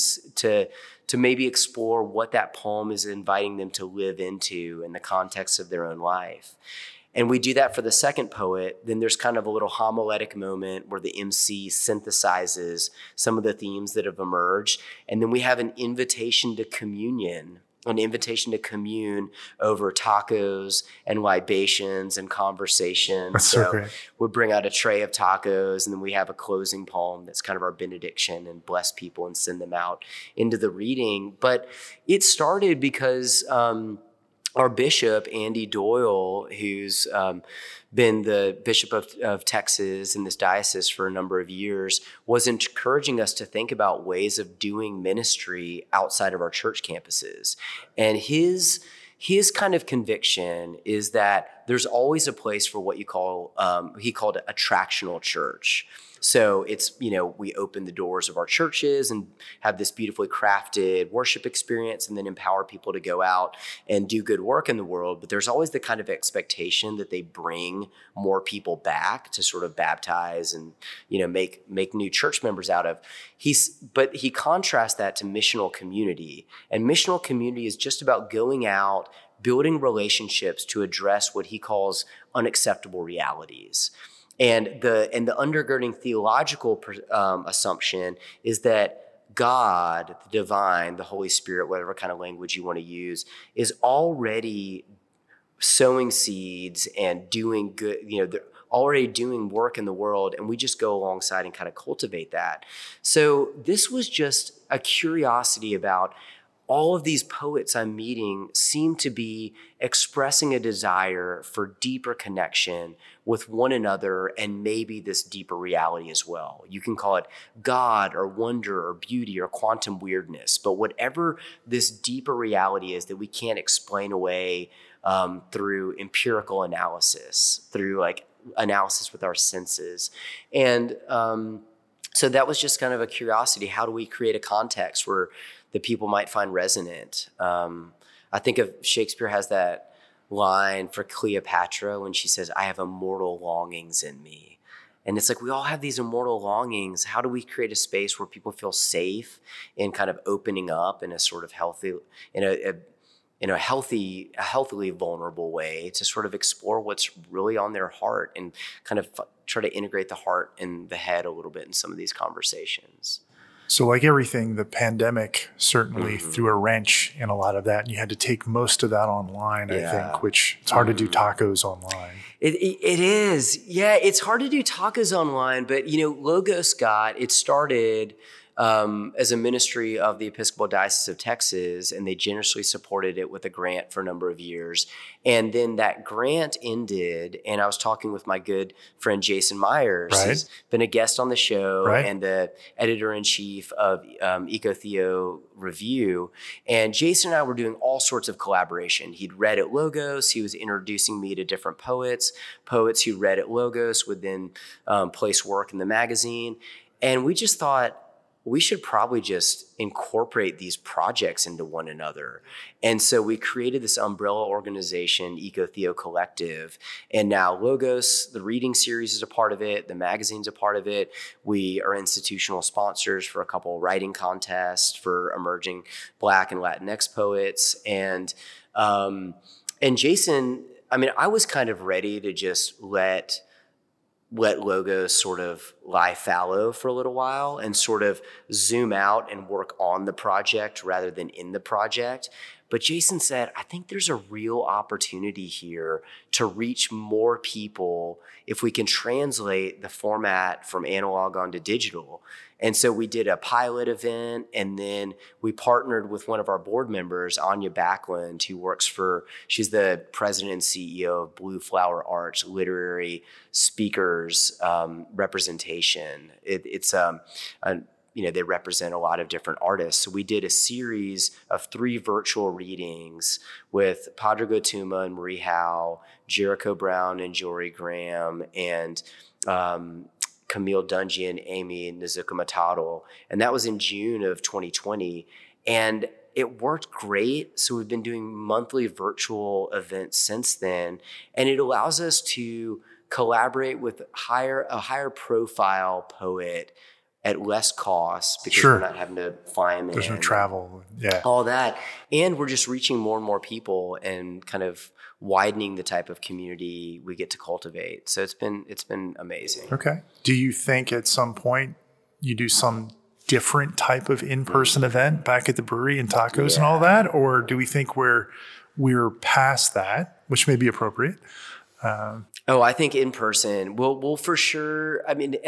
to maybe explore what that poem is inviting them to live into in the context of their own life. And we do that for the second poet. Then there's kind of a little homiletic moment where the MC synthesizes some of the themes that have emerged. And then we have an invitation to communion, an invitation to commune over tacos and libations and conversation. That's so great. We bring out a tray of tacos, and then we have a closing poem that's kind of our benediction and bless people and send them out into the reading. But it started because our bishop, Andy Doyle, who's been the bishop of Texas in this diocese for a number of years, was encouraging us to think about ways of doing ministry outside of our church campuses. And his kind of conviction is that there's always a place for what he called attractional church. So it's, we open the doors of our churches and have this beautifully crafted worship experience and then empower people to go out and do good work in the world. But there's always the kind of expectation that they bring more people back to sort of baptize and, make new church members out of. But he contrasts that to missional community. And missional community is just about going out, building relationships to address what he calls unacceptable realities. And the undergirding theological assumption is that God, the divine, the Holy Spirit, whatever kind of language you want to use, is already sowing seeds and doing good, they're already doing work in the world, and we just go alongside and kind of cultivate that. So this was just a curiosity about all of these poets I'm meeting seem to be expressing a desire for deeper connection with one another and maybe this deeper reality as well. You can call it God or wonder or beauty or quantum weirdness, but whatever this deeper reality is that we can't explain away through empirical analysis, through analysis with our senses. And so that was just kind of a curiosity. How do we create a context where the people might find resonant? I think of Shakespeare has that line for Cleopatra when she says, "I have immortal longings in me." And it's like, we all have these immortal longings. How do we create a space where people feel safe in kind of opening up in a sort of healthy, in a healthily vulnerable way to sort of explore what's really on their heart and kind of try to integrate the heart and the head a little bit in some of these conversations? So like everything, the pandemic certainly threw a wrench in a lot of that. And you had to take most of that online, I think, which it's hard to do tacos online. It is. Yeah, it's hard to do tacos online. But, Logos it started as a ministry of the Episcopal Diocese of Texas, and they generously supported it with a grant for a number of years. And then that grant ended, and I was talking with my good friend Jason Myers, who's been a guest on the show and the editor-in-chief of EcoTheo Review. And Jason and I were doing all sorts of collaboration. He'd read at Logos. He was introducing me to different poets. Poets who read at Logos would then place work in the magazine. And we just thought, we should probably just incorporate these projects into one another. And so we created this umbrella organization, EcoTheo Collective. And now Logos, the reading series, is a part of it. The magazine's a part of it. We are institutional sponsors for a couple of writing contests for emerging Black and Latinx poets. And Jason, I was kind of ready to just let Logos sort of lie fallow for a little while and sort of zoom out and work on the project rather than in the project. But Jason said, I think there's a real opportunity here to reach more people if we can translate the format from analog onto digital. And so we did a pilot event, and then we partnered with one of our board members, Anya Backlund, she's the president and CEO of Blue Flower Arts Literary Speakers Representation. They represent a lot of different artists. So we did a series of 3 virtual readings with Padraig Ó Tuama and Marie Howe, Jericho Brown and Jory Graham, and Camille Dungy and Amy Nizuka Matado. And that was in June of 2020. And it worked great. So we've been doing monthly virtual events since then. And it allows us to collaborate with a higher profile poet at less cost because we're not having to fly them in. There's no travel. Yeah. All that. And we're just reaching more and more people and kind of widening the type of community we get to cultivate. So it's been amazing. Okay. Do you think at some point you do some different type of in-person event back at the brewery and tacos and all that? Or do we think we're past that, which may be appropriate? I think in person. We'll for sure. I mean,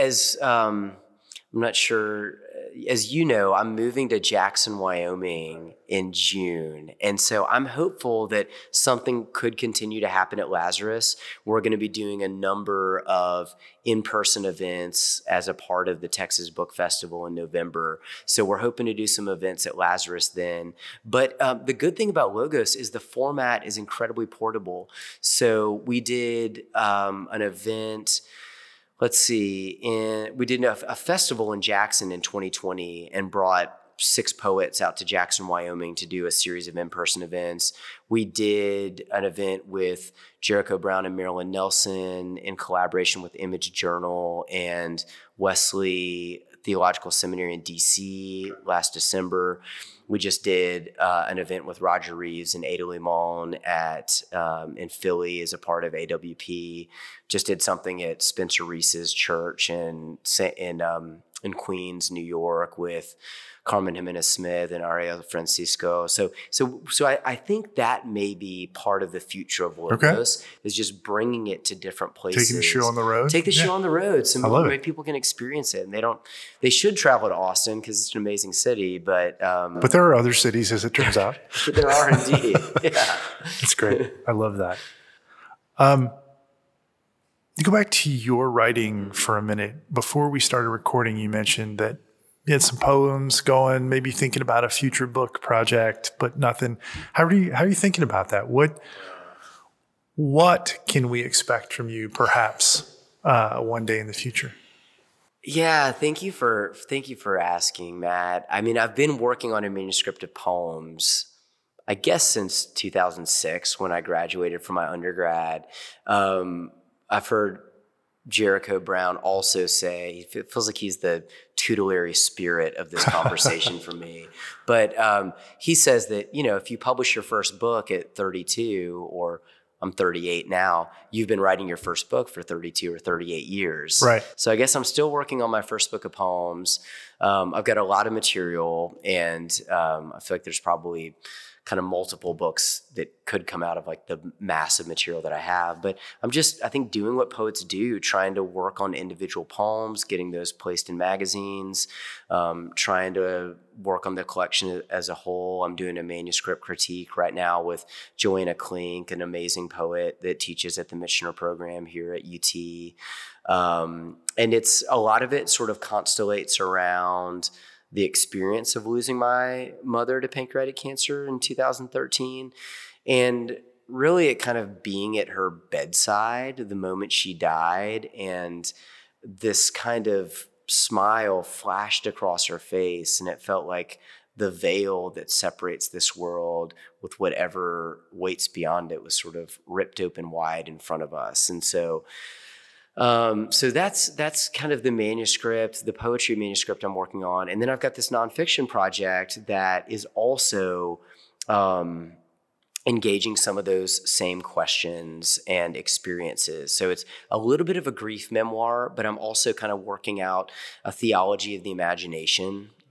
I'm not sure, as you know, I'm moving to Jackson, Wyoming in June. And so I'm hopeful that something could continue to happen at Lazarus. We're going to be doing a number of in-person events as a part of the Texas Book Festival in November. So we're hoping to do some events at Lazarus then. But the good thing about Logos is the format is incredibly portable. So we did an event. Let's see, we did a festival in Jackson in 2020 and brought 6 poets out to Jackson, Wyoming to do a series of in-person events. We did an event with Jericho Brown and Marilyn Nelson in collaboration with Image Journal and Wesley Theological Seminary in DC last December. We just did an event with Roger Reeves and Ada Limon in Philly as a part of AWP. Just did something at Spencer Reese's church in Queens, New York, with Carmen Jimenez Smith and Ariel Francisco. So I think that may be part of the future of Logos, is just bringing it to different places. Taking the show on the road. Take the show on the road, so people can experience it. And they should travel to Austin because it's an amazing city. But there are other cities, as it turns out. There are indeed. Yeah, it's great. I love that. You go back to your writing for a minute. Before we started recording, you mentioned that you had some poems going, maybe thinking about a future book project, but nothing. How are you thinking about that? What can we expect from you, perhaps one day in the future? Yeah, thank you for asking, Matt. I mean, I've been working on a manuscript of poems, I guess, since 2006 when I graduated from my undergrad. I've heard Jericho Brown also say, it feels like he's the tutelary spirit of this conversation for me. But he says that, if you publish your first book at 32, or I'm 38 now, you've been writing your first book for 32 or 38 years. Right. So I guess I'm still working on my first book of poems. I've got a lot of material, and I feel like there's probably kind of multiple books that could come out of like the massive material that I have. But I'm just, I think, doing what poets do, trying to work on individual poems, getting those placed in magazines, trying to work on the collection as a whole. I'm doing a manuscript critique right now with Joanna Klink, an amazing poet that teaches at the Michener program here at UT. And it's, a lot of it sort of constellates around the experience of losing my mother to pancreatic cancer in 2013. And really it kind of being at her bedside the moment she died, and this kind of smile flashed across her face, and it felt like the veil that separates this world with whatever waits beyond it was sort of ripped open wide in front of us. And so that's kind of the manuscript, the poetry manuscript I'm working on. And then I've got this nonfiction project that is also engaging some of those same questions and experiences. So it's a little bit of a grief memoir, but I'm also kind of working out a theology of the imagination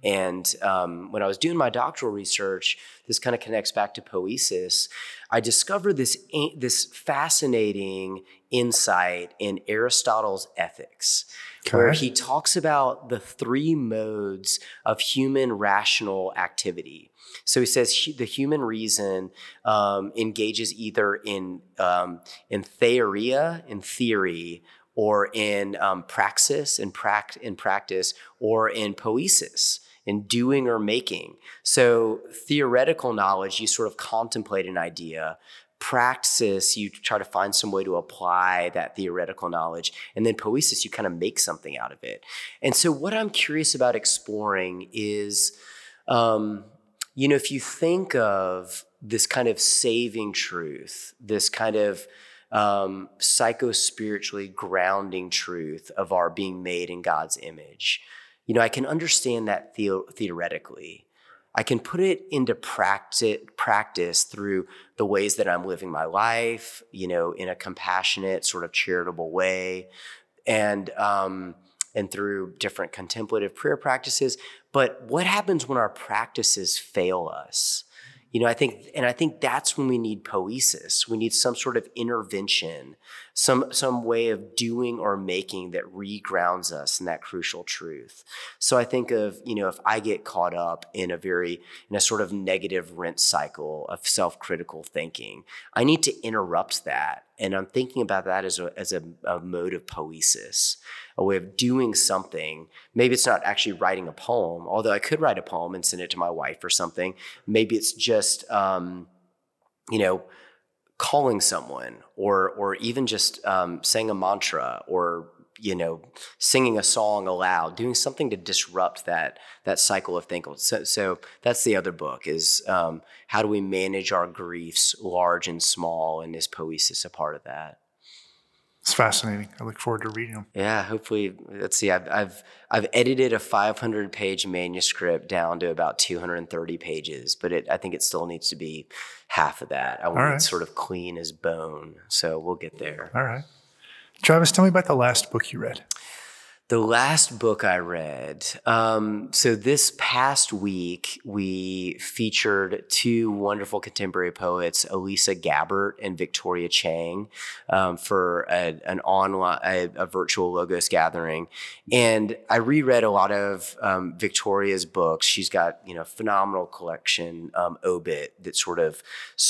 And when I was doing my doctoral research, this kind of connects back to poesis. I discovered this fascinating insight in Aristotle's Ethics, where he talks about the three modes of human rational activity. So he says the human reason engages either in theoria, in theory, or in praxis, in practice, or in poesis, in doing or making. So theoretical knowledge, you sort of contemplate an idea. Praxis, you try to find some way to apply that theoretical knowledge. And then poesis, you kind of make something out of it. And so what I'm curious about exploring is, if you think of this kind of saving truth, this kind of psycho-spiritually grounding truth of our being made in God's image, I can understand that theoretically. I can put it into practice through the ways that I'm living my life, in a compassionate, sort of charitable way, and through different contemplative prayer practices. But what happens when our practices fail us? I think that's when we need poesis. We need some sort of intervention, some way of doing or making that regrounds us in that crucial truth. So I think of, if I get caught up in a sort of negative rent cycle of self-critical thinking, I need to interrupt that. And I'm thinking about that as a mode of poesis, a way of doing something. Maybe it's not actually writing a poem, although I could write a poem and send it to my wife or something. Maybe it's just, calling someone or even just saying a mantra or, singing a song aloud, doing something to disrupt that cycle of thinking. So that's the other book is how do we manage our griefs, large and small, and is poesis a part of that? It's fascinating. I look forward to reading them. Yeah, hopefully. Let's see. I've edited a 500-page manuscript down to about 230 pages, but I think it still needs to be half of that. I want it sort of clean as bone. So we'll get there. All right. Travis, tell me about the last book you read. The last book I read. So this past week, we featured two wonderful contemporary poets, Elisa Gabbert and Victoria Chang, for a virtual Logos gathering. And I reread a lot of Victoria's books. She's got phenomenal collection, Obit, that sort of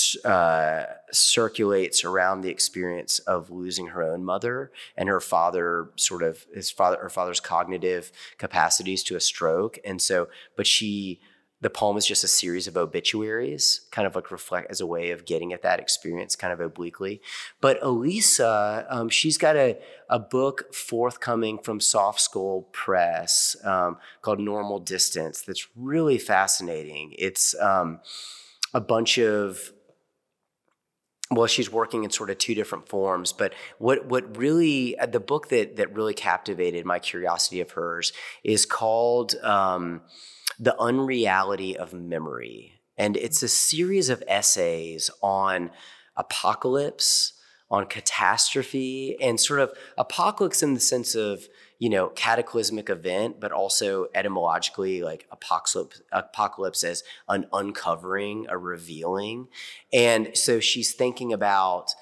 circulates around the experience of losing her own mother and her father, her father's cognitive capacities to a stroke. And so, the poem is just a series of obituaries, kind of like reflect as a way of getting at that experience kind of obliquely. But Elisa, she's got a book forthcoming from Soft Skull Press called Normal Distance that's really fascinating. It's a bunch of, she's working in sort of two different forms, but what really, the book that really captivated my curiosity of hers is called The Unreality of Memory. And it's a series of essays on apocalypse, on catastrophe, and sort of apocalypse in the sense of, cataclysmic event, but also etymologically like apocalypse as an uncovering, a revealing. And so she's thinking about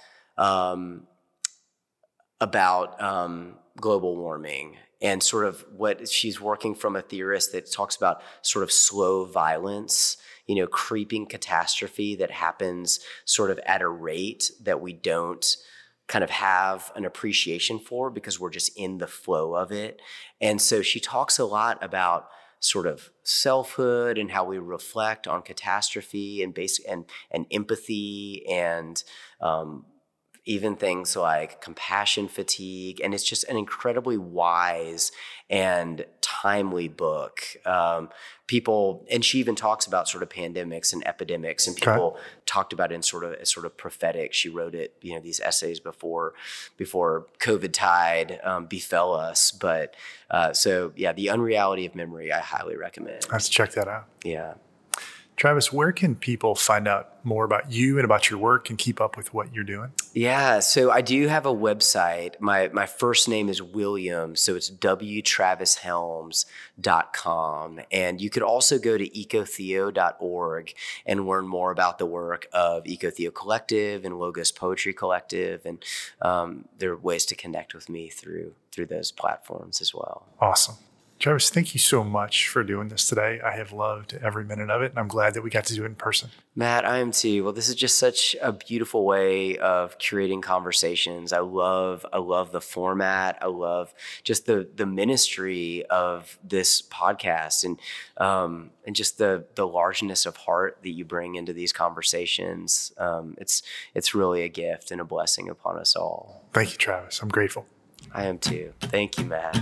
global warming and sort of what she's working from a theorist that talks about sort of slow violence, creeping catastrophe that happens sort of at a rate that we don't kind of have an appreciation for because we're just in the flow of it. And so she talks a lot about sort of selfhood and how we reflect on catastrophe and and empathy and even things like compassion fatigue. And it's just an incredibly wise and timely book. And she even talks about sort of pandemics and epidemics, and people talked about it in sort of prophetic. She wrote it, these essays before COVID tide befell us. But The Unreality of Memory, I highly recommend. Let's check that out. Yeah. Travis, where can people find out more about you and about your work and keep up with what you're doing? Yeah, so I do have a website. My first name is William, so it's wtravishelms.com. And you could also go to ecotheo.org and learn more about the work of EcoTheo Collective and Logos Poetry Collective. And there are ways to connect with me through those platforms as well. Awesome. Travis, thank you so much for doing this today. I have loved every minute of it, and I'm glad that we got to do it in person. Matt, I am too. Well, this is just such a beautiful way of curating conversations. I love the format. I love just the ministry of this podcast and just the largeness of heart that you bring into these conversations. It's really a gift and a blessing upon us all. Thank you, Travis. I'm grateful. I am too. Thank you, Matt.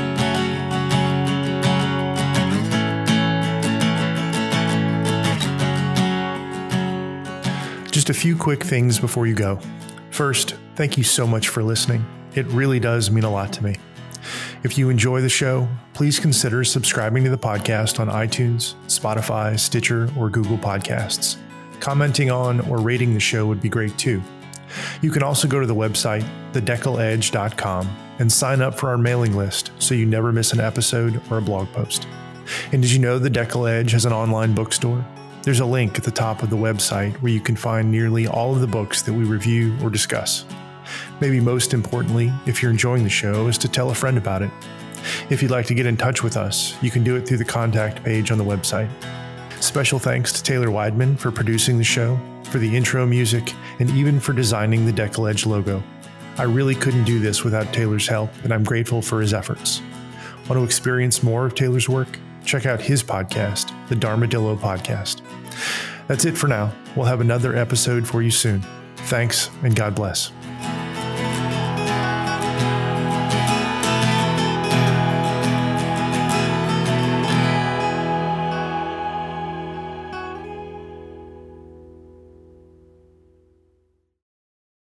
Just a few quick things before you go. First, thank you so much for listening. It really does mean a lot to me. If you enjoy the show, please consider subscribing to the podcast on iTunes, Spotify, Stitcher, or Google Podcasts. Commenting on or rating the show would be great too. You can also go to the website, thedecledge.com, and sign up for our mailing list so you never miss an episode or a blog post. And did you know the Deckel Edge has an online bookstore? There's a link at the top of the website where you can find nearly all of the books that we review or discuss. Maybe most importantly, if you're enjoying the show, is to tell a friend about it. If you'd like to get in touch with us, you can do it through the contact page on the website. Special thanks to Taylor Weidman for producing the show, for the intro music, and even for designing the Deckel Edge logo. I really couldn't do this without Taylor's help, and I'm grateful for his efforts. Want to experience more of Taylor's work? Check out his podcast, the Dharmadillo Podcast. That's it for now. We'll have another episode for you soon. Thanks, and God bless.